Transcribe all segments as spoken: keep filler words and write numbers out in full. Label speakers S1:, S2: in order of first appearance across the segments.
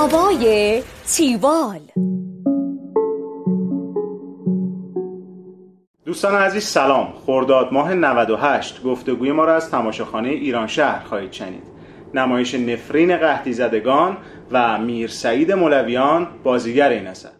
S1: هوای تیوال.
S2: دوستان عزیز سلام. خرداد ماه نود و هشت گفتگوی ما را از تماشاخانه ایران شهر خواهید شنید. نمایش نفرین قحطی زدگان و میر سعید مولویان بازیگر این اثر.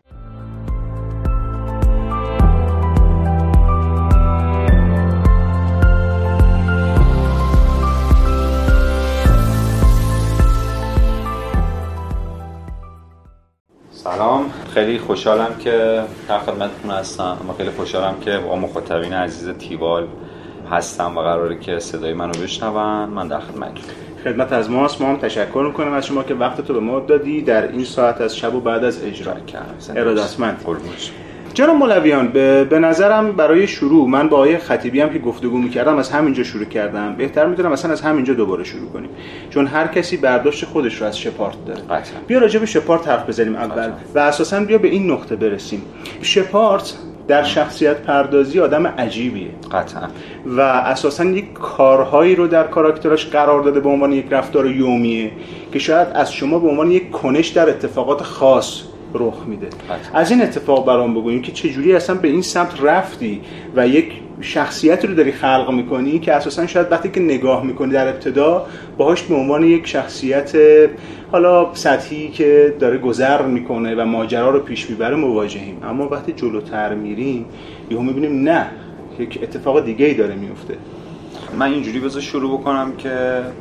S3: سلام، خیلی خوشحالم که در خدمتتون هستم و خیلی خوشحالم که با مخاطبین عزیز تیوال هستم و قراره که صدای منو بشنون. من در خدمتتون.
S2: خدمت از ماست. ما هم تشکر میکنیم از شما که وقتتو به ما دادی در این ساعت از شب و بعد از اجرا. ارادتمند. جناب مولویان، به, به نظرم برای شروع من با آقای خطیبی هم که گفتگو میکردم از همینجا شروع کردم. بهتر میتونم مثلا از همینجا دوباره شروع کنیم، چون هر کسی برداشت خودش رو از شپارت داره.
S3: قطعا.
S2: بیا راجع به شپارت حرف بزنیم اول قطعا. و اساسا بیا به این نقطه برسیم. شپارت در شخصیت پردازی آدم عجیبیه
S3: قطعا
S2: و اساسا یک کارهایی رو در کاراکتراش قرار داده به عنوان یک رفتار یومیه که شاید از شما به عنوان یک کنش در اتفاقات خاص رخ میده. قطعا. از این اتفاق برام بگوییم که چجوری اصلا به این سمت رفتی و یک شخصیت رو داری خلق میکنی که اساسا شاید وقتی که نگاه میکنی در ابتدا باهاش به عنوان یک شخصیت حالا سطحی که داره گذر میکنه و ماجرا رو پیش میبره مواجهیم، اما وقتی جلوتر میریم یهو میبینیم نه، یک اتفاق دیگه ای داره میفته.
S3: من اینجوری بذار شروع بکنم که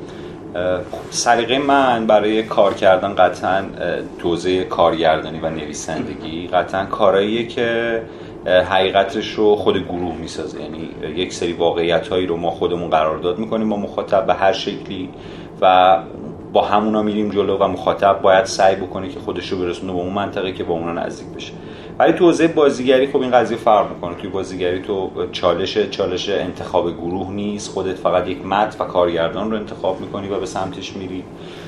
S3: سلیقه من برای کار کردن قطعا توزیع کارگردانی و نویسندگی قطعا کاراییه که حقیقتش رو خود گروه میسازه. یعنی یک سری واقعیت‌هایی رو ما خودمون قرارداد میکنیم با مخاطب به هر شکلی و با همونا میریم جلو و مخاطب باید سعی بکنه که خودش رو برسونه به اون منطقه که با اونا نزدیک بشه. ولی تو حوزه بازیگری خب این قضیه فرق میکنه. توی بازیگری تو چالش چالش انتخاب گروه نیست، خودت فقط یک متن و کارگردان رو انتخاب میکنی و به سمتش میری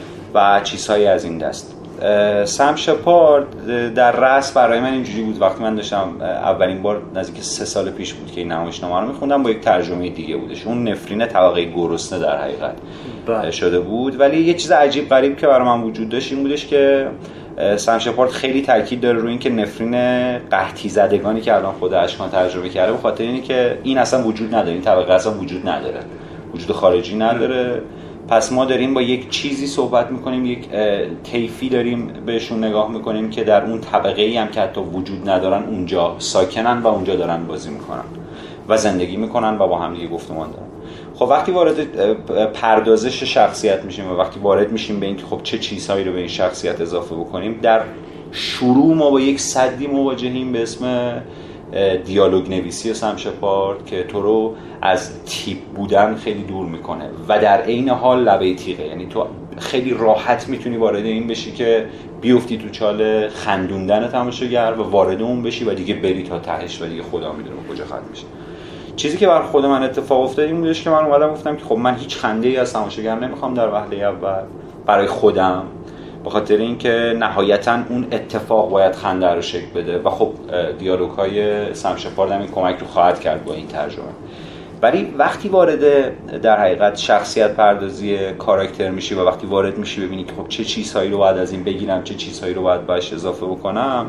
S3: و چیزهایی از این دست. سم شپارد در رأس برای من اینجوری بود وقتی من داشتم اولین بار نزدیک سه سال پیش بود که این نمایشنامه رو میخوندم، با یک ترجمه دیگه بودش. اون نفرین طبقه گرسنه در حقیقت بله. شده بود. ولی یه چیز عجیب غریب که برای من وجود داشت این بودش که سم شپارد خیلی تاکید داره روی این که نفرین قحطی زدگانی که الان خود اشکان ترجمه کرده، به خاطر اینه که این اصلا وجود نداره، این طبقه اصلا وجود نداره، وجود خارجی نداره. پس ما داریم با یک چیزی صحبت میکنیم، یک طیفی داریم بهشون نگاه میکنیم که در اون طبقه ای هم که حتی وجود ندارن اونجا ساکنن و اونجا دارن بازی میکنن و زندگی میکنن و با هم دیگه گفتمان دارن. خب وقتی وارد پردازش شخصیت میشیم و وقتی وارد میشیم به اینکه خب چه چیزهایی رو به این شخصیت اضافه بکنیم، در شروع ما با یک سدی مواجهیم به اسم دیالوگ نویسی سم شپارد که تو رو از تیپ بودن خیلی دور میکنه و در عین حال لبه تیغه. یعنی تو خیلی راحت میتونی وارد این بشی که بیفتی تو چاله خندوندن تماشاگر و وارد اون بشی و دیگه بری تا تهش و دیگه خدا میدونه کجا ختم میشه. چیزی که بر خود من اتفاق افتاد این بودش که من اومدم گفتم که خب من هیچ خنده‌ای از تماشاگر نمیخوام در وهله اول برای خودم، به خاطر اینکه نهایتاً اون اتفاق باید خنده رو شکل بده و خب دیالوگ‌های سم شپارد هم این کمک رو خواهد کرد با این ترجمه. ولی وقتی وارد در حقیقت شخصیت پردازی کاراکتر میشی و وقتی وارد میشی ببینی که خب چه چیزهایی رو باید از این بگیرم، چه چیزهایی رو باید باش اضافه بکنم،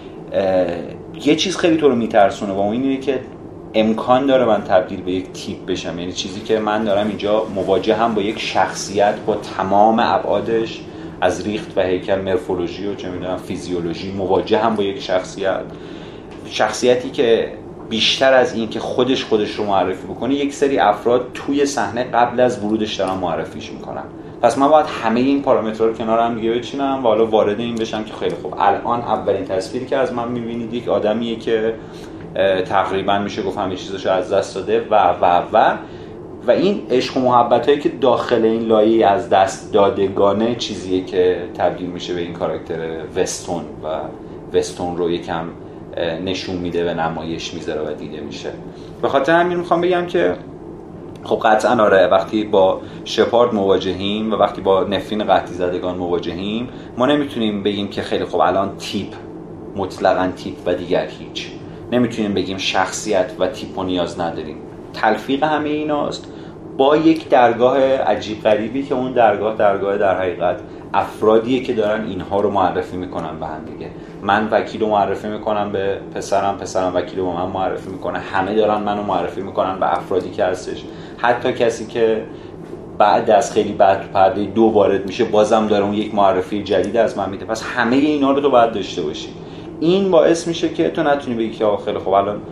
S3: یه چیز خیلی تو رو میترسونه و اون اینه که امکان داره من تبدیل به یک تیپ بشم. یعنی چیزی که من دارم اینجا مواجه هم با یک شخصیت با تمام ابعادش، از ریخت و هیکل، مرفولوژی و چه میدونم فیزیولوژی، مواجه هم با یک شخصیت شخصیتی که بیشتر از این که خودش خودش رو معرفی بکنه، یک سری افراد توی صحنه قبل از ورودش دارن معرفیش میکنن. پس من باید همه این پارامترها رو کنار هم دیگه بچینم و حالا وارد این بشم که خیلی خوب الان اولین تصویری که از من میبینید یک آدمیه که تقریبا میشه گفت همه چیزاشو از دست داده و و و و این عشق و محبتایی که داخل این لایه از دست دادگانه چیزیه که تبدیل میشه به این کاراکتر وستون و وستون رو یکم نشون میده و نمایش میذاره و دیده میشه. به خاطر همین میخوام بگم که خب قطعا آره وقتی با شپارد مواجهیم و وقتی با نفرین قحطی زدگان مواجهیم، ما نمیتونیم بگیم که خیلی خب الان تیپ مطلقاً تیپ و دیگر هیچ، نمیتونیم بگیم شخصیت و تیپ و نیاز نداریم. تلفیق همه ایناست با یک درگاه عجیب غریبی که اون درگاه درگاه در حقیقت افرادیه که دارن اینها رو معرفی میکنن به هم دیگه. من وکیل رو معرفی میکنم به پسرم، پسرم وکیل رو به من معرفی میکنه، همه دارن منو معرفی میکنن به افرادی که هستش. حتی کسی که بعد از خیلی بعد تو پرده دو وارد میشه بازم داره اون یک معرفی جدید از من میده. پس همه اینا رو تو باید داشته باشی. این باعث میشه که تو نتونی بگی که آخه خیلی خب الان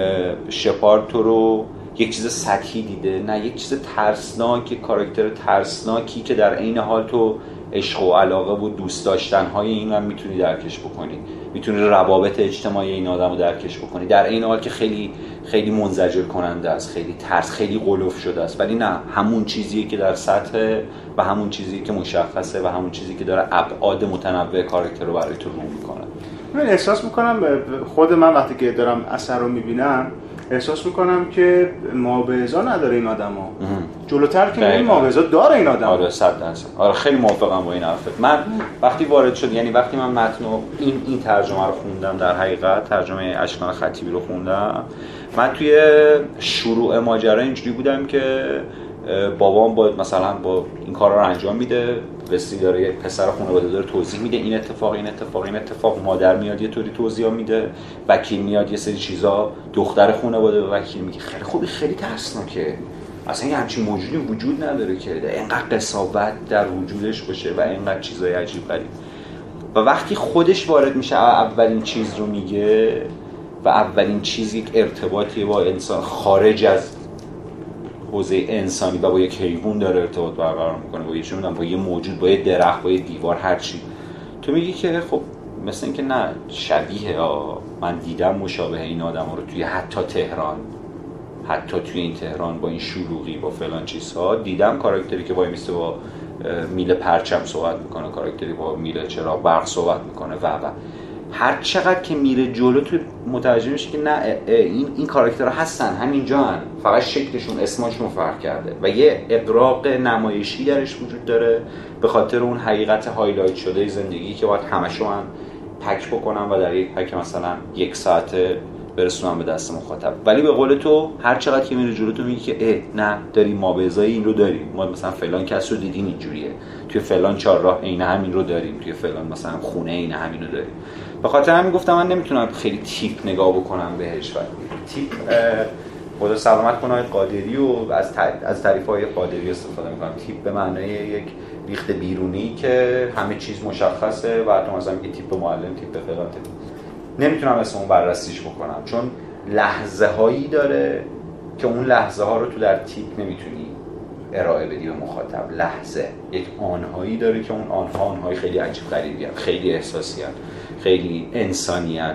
S3: شپارد تو رو یک چیز سطحی دیده، نه، یک چیز ترسناک، یک کاراکتر ترسناکی که در عین حال تو عشق و علاقه و دوست داشتن های این هم میتونی درکش بکنی، میتونی روابط اجتماعی این آدم رو درکش بکنی، در عین حال که خیلی خیلی منزجر کننده است، خیلی ترس، خیلی قلوف شده است، ولی نه، همون چیزیه که در سطح و همون چیزی که مشخصه و همون چیزی که داره ابعاد متنوع کاراکتر رو برای تو رو میکنه.
S2: من احساس میکنم خود من وقتی که دارم اثر رو میبینم احساس میکنم که مابعضا نداره این آدما. جلوتر که این مابعضا داره این آدم.
S3: آره صد درصد. آره خیلی موافقم با این حرفت. من وقتی وارد شد، یعنی وقتی من متن این این ترجمه رو خوندم، در حقیقت ترجمه اشکان خطیبی رو خوندم، من توی شروع ماجرا اینجوری بودم که بابام باید مثلا با این کارا رو انجام میده، وسی داره یه پسر خانواده داره توضیح میده این اتفاق این اتفاق این اتفاق، مادر میاد یه طوری توضیح میده، وکیل میاد یه سری چیزا، دختر خانواده به وکیل میگه. خیلی خوبی، خیلی ترسناکه، اصلا یه همچین موجودی وجود نداره که اینقدر قساوت در وجودش باشه و اینقدر چیزای عجیب غریب. و وقتی خودش وارد میشه اولین چیز رو میگه و اولین چیز یک ارتباطی با انسان خارج از حوزه انسانی و با یک حیوان داره ارتباط برقرار میکنه، با یه چه میدونم با یه موجود، با یه درخت، با یه دیوار، هر چی، تو میگی که خب مثل اینکه نه، شبیه ها، من دیدم مشابه این آدما رو توی حتی تهران، حتی توی این تهران با این شلوغی با فلان چیزها دیدم، کاراکتری که وای میسته با میله پرچم صحبت میکنه، کاراکتری با میله چراغ برق صحبت میکنه و و هر چقدر که میره جلو تو متوجه میشه که نه، این این کاراکترها هستن، همینجا هن، فقط شکلشون اسمشون فرق کرده و یه اغراق نمایشی درش وجود داره به خاطر اون حقیقت هایلایت شده زندگی که باید همشو من پک بکنم و در یک پک مثلا یک ساعته برسونم به دست مخاطب. ولی به قول تو هر چقدر که میره جلو تو میگی که اه نه، داری مابعضای این رو داریم، ما مثلا فلان کس رو دیدیم اینجوریه، توی فلان چهارراه عین همین رو داریم، توی فلان مثلا خونه عین همین رو داریم. به خاطر همین گفتم من نمیتونم خیلی تیپ نگاه بکنم بهش. و تیپ خدا سلامت کنه قادری و از از تعریف‌های قادری استفاده میکنم. تیپ به معنای یک ریخت بیرونی که همه چیز مشخصه و تو مثلا میگه تیپ معلم، تیپ فلان، نمیتونم اسم اون بررسیش بکنم چون لحظه هایی داره که اون لحظه ها رو تو در تیپ نمیتونی ارائه بدی به مخاطب. لحظه یک آنهایی داره که اون آنها آنهای خیلی عجیب غریبی هست، خیلی احساسی هست، خیلی انسانی هست.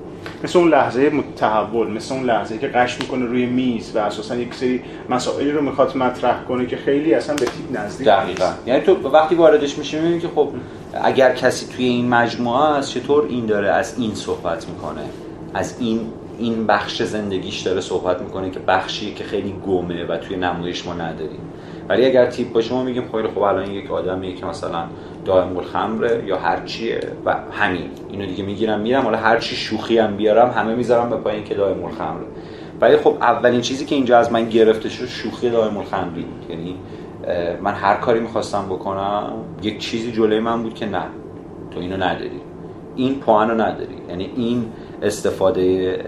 S2: مثل اون لحظه تحول، مثل اون لحظه که قش میکنه روی میز و اساسا یک سری مسائلی رو میخواد مطرح کنه که خیلی اصلا به تیپ نزدیک نیست.
S3: دقیقاً. یعنی تو وقتی واردش میشی میبینی که خب اگر کسی توی این مجموعه است چطور این داره از این صحبت میکنه، از این این بخش زندگیش داره صحبت میکنه که بخشیه که خیلی گمه و توی نمایش ما نداریم. ولی اگر تیپ باشه ما میگیم خیلی خب الان یک آدمیه که مثلا دائم الخمره یا هر چیه و همین اینو دیگه میگیرم میرم، حالا هر چی شوخی هم بیارم همه میذارم به پایین که دائم الخمره. ولی خب اولین چیزی که اینجا از من گرفته شد شوخی دائم الخمری بود. یعنی من هر کاری میخواستم بکنم یک چیزی جلوی من بود که نه، تو اینو نداری، این پوانو نداری، یعنی این استفاده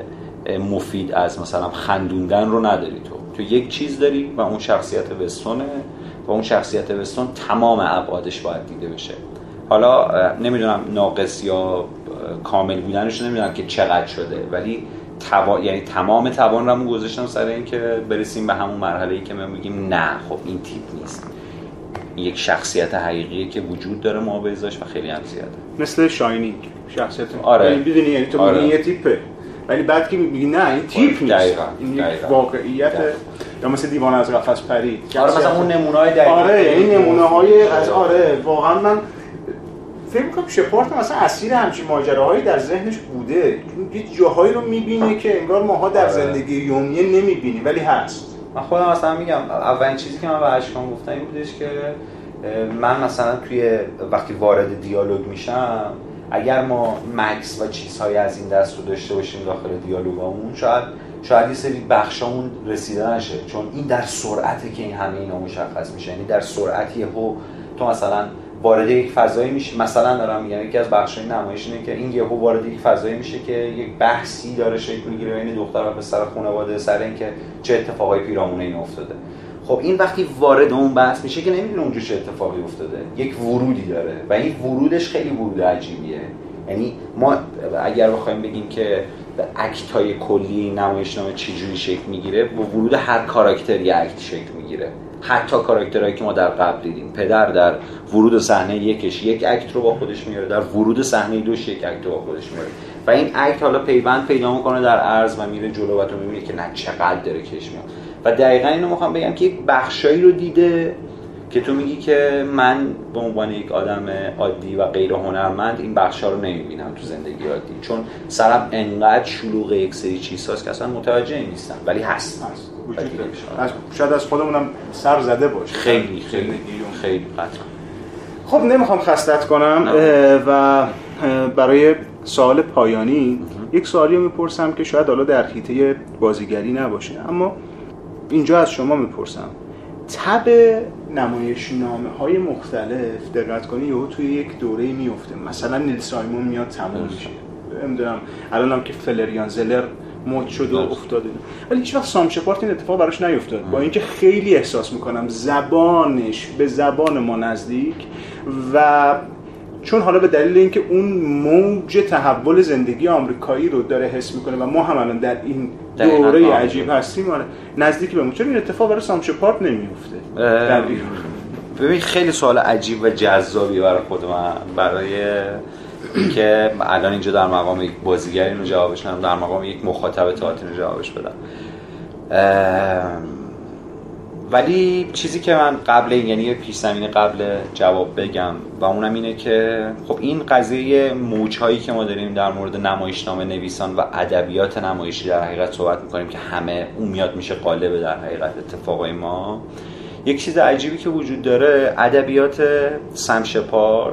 S3: مفید از مثلا خندوندن رو نداری، تو تو یک چیز داری و اون شخصیت وستونه و اون شخصیت وستون تمام ابعادش باید دیده بشه. حالا نمیدونم ناقص یا کامل بودنش نمیدونم که چقدر شده، ولی توا... یعنی تمام توان رو گذاشتم سر این که برسیم به همون مرحله‌ای که ما میگیم نه خب این تیپ نیست، این یک شخصیت حقیقیه که وجود داره مابعضاش و خیلی هم زیاده.
S2: مثل شاینینگ شخصیت.
S3: آره.
S2: یعنی بدونی یعنی تو
S3: آره.
S2: میگی یه تیپه ولی بعد که میگی نه این تیپ نیست.
S3: دقیقاً.
S2: این
S3: دقیقاً.
S2: یک واقعیت دقیقاً. یا مثل دیوانه از قفس پرید.
S3: آره مثلا اون نمونه‌های دقیقاً.
S2: آره این نمونه‌های از آره واقعا من فکر می‌کنم شپارد مثلا اسیر همچین ماجراهایی در ذهنش بوده. یه جاهایی رو می‌بینه که انگار ماها در آره. زندگی یومیه نمی‌بینیم ولی هست.
S3: من خودم مثلا میگم اولین چیزی که من به اشکان گفتم این بودش که من مثلا توی وقتی وارد دیالوگ میشم اگر ما مکس و چیزهای از این دست رو داشته باشیم داخل دیالوگامون شاید شاید یه سری بخشامون رسیده نشه، چون این در سرعته که این همه اینا مشخص میشه. یعنی در سرعتیه هو تو مثلا وارد یک فضایی میشه. مثلا دارم میگم یکی از بخشای نمایش اینه که این یهو وارد یک فضایی میشه که یک بحثی داره شکل میگیره بین دختر و پسر خانواده سر اینکه چه اتفاقای پیرامون این افتاده. خب این وقتی وارد اون بحث میشه که نمیدونه اونجا چه اتفاقی افتاده، یک ورودی داره و این ورودش خیلی ورود عجیبیه. یعنی ما اگر بخوایم بگیم که اکت‌های کلی نمایشنامه چجوری شکل میگیره، با ورود هر کاراکتری اکت شکل میگیره. حتی کاراکترهایی که ما در قبل دیدیم، پدر در ورود صحنه یکش یک اکت رو با خودش میاره، در ورود صحنه دوش یک اکت رو با خودش میاره و این اکت حالا پیوند پیدا میکنه در عرض و میره جلو و تو میبینی که نه چقدر داره کش میاد. و دقیقاً اینو میخوام بگم که یک بخشایی رو دیده که تو میگی که من به عنوان یک آدم عادی و غیر هنرمند این بخشا رو نمیبینم تو زندگی عادی، چون سرم انقدر شلوغ یک سری چیزاست که اصلا متوجه نیستم، ولی هست هست
S2: وجود داره. از شاید از خودمونم سر زده باشه
S3: خیلی خیلی خیلی قطعا.
S2: خب نمیخوام خستت کنم و برای سوال پایانی یک سوالی رو میپرسم که شاید حالا در حیطه بازیگری نباشه، اما اینجا از شما میپرسم. تب نمایشنامه های مختلف دقت کنی یهو توی یک دوره میفته، مثلا نیل سایمون میاد تموم میشه، نمیدونم الانم که فلریان زلر مد شد و افتاده، ولی هیچ وقت سام شپارد این اتفاق براش نیفتاد، با اینکه خیلی احساس میکنم زبانش به زبان ما نزدیک و چون حالا به دلیل اینکه اون موج تحول زندگی آمریکایی رو داره حس میکنه و ما هم الان در این دوره عجیب هستیم آره نزدیک به ما، چون این اتفاق برای سام شپارد نمیفته.
S3: ببین خیلی سوال عجیب و جذابی برای خود من، برای که الان اینجا در مقام یک بازیگر اینو جوابش ندم، در مقام یک مخاطب تئاتر اینو جوابش بدم. ولی چیزی که من قبل این یعنی پیش زمینه قبل جواب بگم و اونم اینه که خب این قضیه موج‌هایی که ما داریم در مورد نمایشنامه نویسان و ادبیات نمایشی در حقیقت صحبت می‌کنیم که همه اون میاد میشه قالب در حقیقت اتفاقای ما. یک چیز عجیبی که وجود داره، ادبیات سم شپارد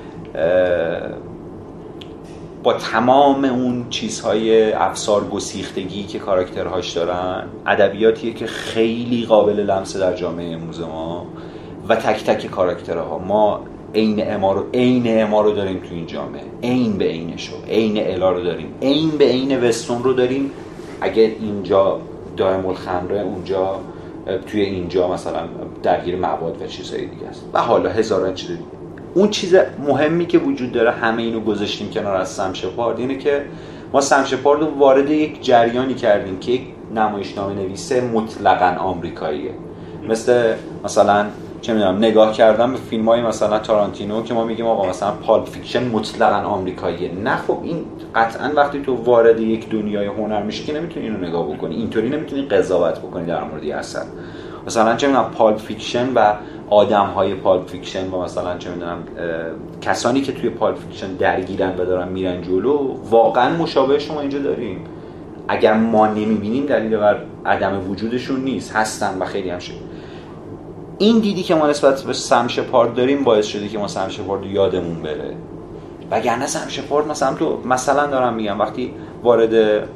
S3: با تمام اون چیزهای افسار گسیختگی که کاراکترهاش دارن، ادبیاتیه که خیلی قابل لمسه در جامعه امروز ما و تک تک کاراکترها ما عین اما رو عین اما رو داریم تو این جامعه، عین به عینشو، عین الا رو داریم، عین به عین وستون رو داریم. اگه اینجا دائم الخمره، اونجا توی اینجا مثلا درگیر مواد و چیزهای دیگه است و حالا هزاران چیز دیگه. اون چیز مهمی که وجود داره، همه اینو گذاشتیم کنار از سم شپارد، اینه که ما سم شپارد رو وارد یک جریانی کردیم که یک نمایشنامه نویسه مطلقاً آمریکاییه. مثل مثلا چه میدونم نگاه کردم به فیلم‌های مثلا تارانتینو که ما میگیم آقا مثلا پالپ فیکشن مطلقاً آمریکاییه. نه خب این قطعاً وقتی تو وارد یک دنیای هنر میشی که نمیتونی اینو نگاه بکنی، اینطوری نمیتونی قضاوت بکنی در مورد اثر. مثلا چه میدونم پالپ فیکشن و آدم‌های پالپ فیکشن و مثلا چه میدونم کسانی که توی پالپ فیکشن درگیرن و دارن میرن جلو، واقعا مشابه شما اینجا داریم. اگر ما نمیبینیم دلیل بر عدم وجودشون نیست، هستن و خیلی هم شد. این دیدی که ما نسبت به سم شپارد داریم باعث شده که ما سم شپارد رو یادمون بره. وگرنه سم شپارد مثلا تو مثلا دارم میگم وقتی وارد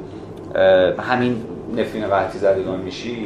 S3: همین نفرین قحطی زدگان میشی،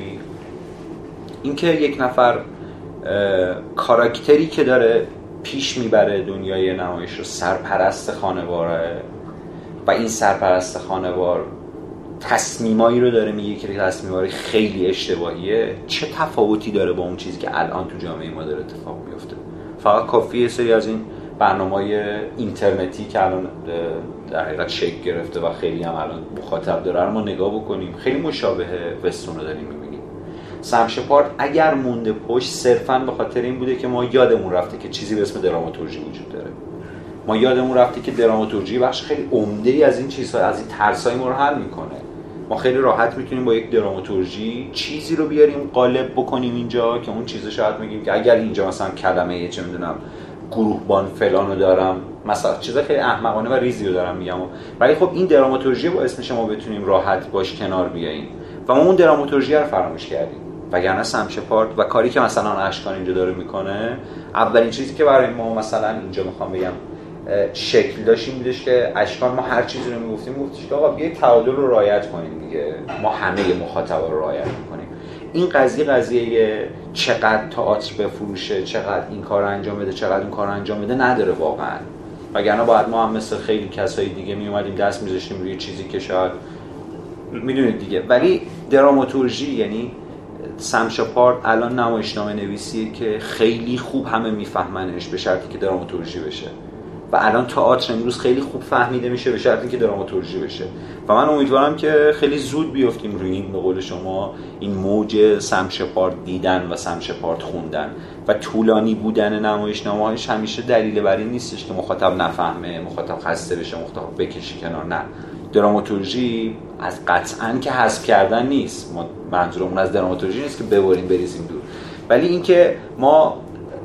S3: اینکه یک نفر کاراکتری که داره پیش میبره دنیای نمایش رو سرپرست خانواره و این سرپرست خانوار تصمیمایی رو داره میگه که تصمیمای خیلی اشتباهیه، چه تفاوتی داره با اون چیزی که الان تو جامعه ما داره اتفاق میفته. فقط کافیه سری از این برنامه‌های اینترنتی که الان در حقیقت شکل گرفته و خیلی هم الان مخاطب داره رو ما نگاه بکنیم، خیلی مشابه وستون رو داریم میبینیم. سم شپارد اگر مونده پشت صرفاً به خاطر این بوده که ما یادمون رفته که چیزی به اسم دراماتورژی وجود داره. ما یادمون رفته که دراماتورژی بخش خیلی عمده‌ای از این چیزها، از این ترسای ما رو حل میکنه. ما خیلی راحت میتونیم با یک دراماتورژی چیزی رو بیاریم قالب بکنیم اینجا که اون چیزو شاید میگیم که اگر اینجا مثلا کلمه چه میدونم گروهبان فلانو دارم، مثلا چیزا خیلی احمقانه و ریزی رو دارم میگم، ولی خب این دراماتورژی باعث میشه ما بتونیم راحت باش کنار بیاییم و ما اون دراماتورژی رو فراموش کردیم. وگرنه سم شپارد و کاری که مثلا اشکان اینجا داره میکنه، اولین چیزی که برای ما مثلا اینجا میخوام بگم شکل داشت این بودش که اشکان ما هر چیزی رو میگفتیم گفتش که آقا بیایید تعادل رو رعایت کنیم دیگه، ما همه مخاطبا رو رعایت میکنیم. این قضیه قضیه چقدر تئاتر بفروشه، چقدر این کار انجام بده، چقدر اون کار انجام بده نداره واقعا. وگرنه باید ما هم مثل خیلی کسای دیگه می اومدیم دست می‌ذاشتیم روی چیزی که شاید میدونید دیگه. ولی دراماتورژی یعنی سم شپارد الان نمایشنامه نویسیه که خیلی خوب همه میفهمنش به شرطی که دراماتورژی بشه، و الان تئاتر امروز خیلی خوب فهمیده میشه به شرطی که دراماتورژی بشه. و من امیدوارم که خیلی زود بیافتیم روی این، به قول شما، این موج سم شپارد دیدن و سم شپارد خوندن. و طولانی بودن نمایشنامه‌هاش همیشه دلیل بر این نیستش که مخاطب نفهمه، مخاطب خسته بشه، مخاطب بکشه کنار. نه، دراماتورژی از قطعاً که حذف کردن نیست. ما منظورمون از دراماتورژی نیست که ببریم بریزیم دور، ولی اینکه ما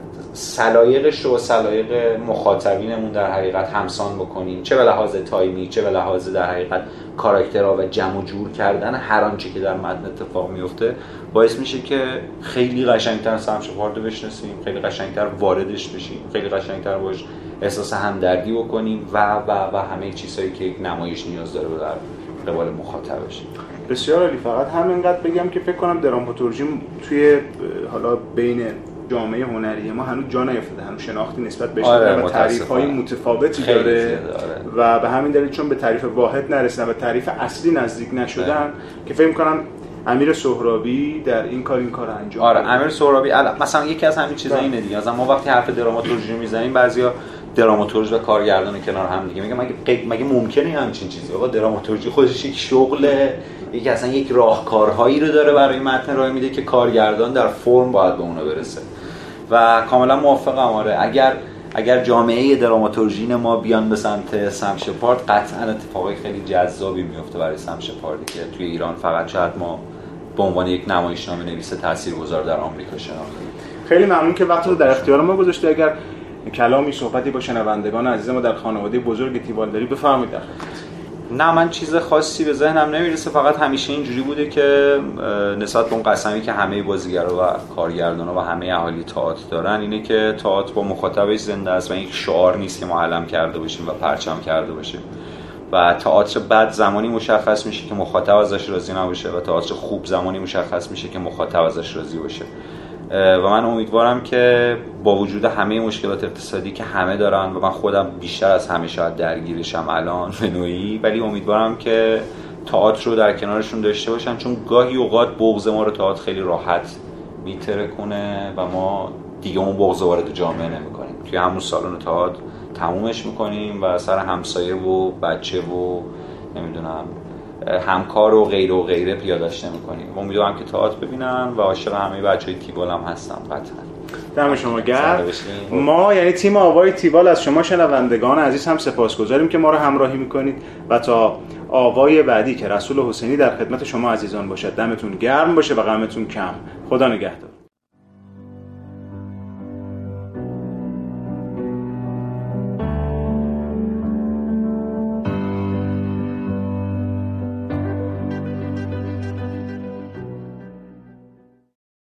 S3: سلایقش رو سلایق مخاطبینمون در حقیقت همسان بکنیم، چه به لحاظ تایمی، چه به لحاظ در حقیقت کاراکترها و جمع و جور کردن هر آنچه که در متن اتفاق میفته، باعث میشه که خیلی قشنگتر سم شپارد رو بشناسیم، خیلی قشنگتر واردش بشیم، خیلی قشنگتر باش احساس همدردی بکنیم و و و همه چیزهایی که یک نمایش نیاز داره در قبال مخاطبش.
S2: بسیار عالی. فقط همینقدر بگم که فکر کنم دراماتورژی توی حالا بین جامعه هنری ما هنوز جا نیافتاده، هنوز شناختی نسبت بهش نداره و تعریف‌های متفاوتی داره و به همین دلیل چون به تعریف واحد نرسیدن و تعریف اصلی نزدیک نشدن که فکر می‌کنم امیر سهرابی در این کار این کار انجام
S3: آره امیر سهرابی مثلا یکی از همین چیزا اینه دیگه. مثلا ما وقتی حرف دراماتورژی میزنیم بعضیا دراماتورژ و کارگردان کنار هم دیگه میگه مگه مگه ممکنه همچین چیزی؟ آقا دراماتورژی خودش یک شغله، یک اصلا یک راهکارهایی رو داره برای متن ارائه میده که کارگردان در فرم باید به اونها برسه. و کاملا موافقم. آره اگر اگر جامعه دراماتورژین ما بیان به سمت سم شپارد، قطعا اتفاقای خیلی جذابی میفته برای سم شپاردی که توی ایران فقط شاید ما به عنوان یک نمایشنامه نویس تاثیرگذار در آمریکا شناختیم.
S2: خیلی ممنون که وقت رو در اختیار ما گذاشتی. اگر کلامی صحبتی با شنوندگان عزیز ما در خانواده بزرگ تیوال داری بفرمایید. در
S3: نه من چیز خاصی به ذهنم نمیرسه، فقط همیشه اینجوری بوده که نسبت به اون قسمی که همه بازیگرا و کارگردانا و همه اهالی تئاتر دارن اینه که تئاتر با مخاطبش زنده است و این شعار نیست که ما علم کرده باشیم و پرچم کرده باشیم. و تئاتر بد زمانی مشخص میشه که مخاطب ازش راضی نباشه و تئاتر خوب زمانی مشخص میشه که مخاطب ازش راضی باشه. و من امیدوارم که با وجود همه مشکلات اقتصادی که همه دارن و من خودم بیشتر از همه شاید درگیرشم الان به نوعی، ولی امیدوارم که تئاتر رو در کنارشون داشته باشن، چون گاهی اوقات بغض ما رو تئاتر خیلی راحت میترکونه و ما دیگه اون بغض وارد جامعه نمیکنیم، توی همون سالن تئاتر تمومش میکنیم و سر همسایه و بچه و نمیدونم همکار و غیره و غیره پیاده‌اش نمی‌کنیم. امیدوارم که تئاتر ببینن و عاشق همه بچهای تیوال هم هستم. قطعاً.
S2: دم شما گرم. ما یعنی تیم آوای تیوال از شما شنوندگان عزیز هم سپاسگزاریم که ما رو همراهی می‌کنید و تا آوای بعدی که رسول حسینی در خدمت شما عزیزان باشد. دمتون گرم باشه و غمتون کم. خدا نگهدار.